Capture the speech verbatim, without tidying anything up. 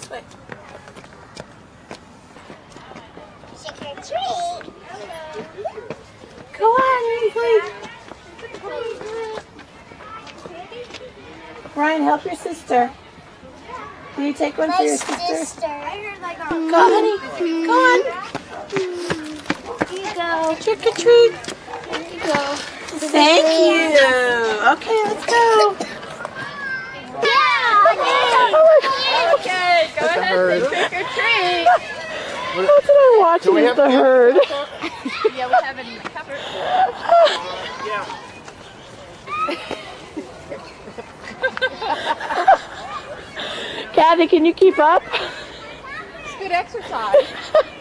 this way. Trick or treat. Go on, please. Ryan, help your sister. Can you take one My for your sister? sister. I heard like a... Go, honey. Go on. Here you go. Trick or treat. Here you go. Thank you. Okay, let's go. Yeah! Okay, go ahead and trick or treat. That's what I'm watching is the herd. Yeah, we haven't even covered. Kathy, can you keep up? It's good exercise.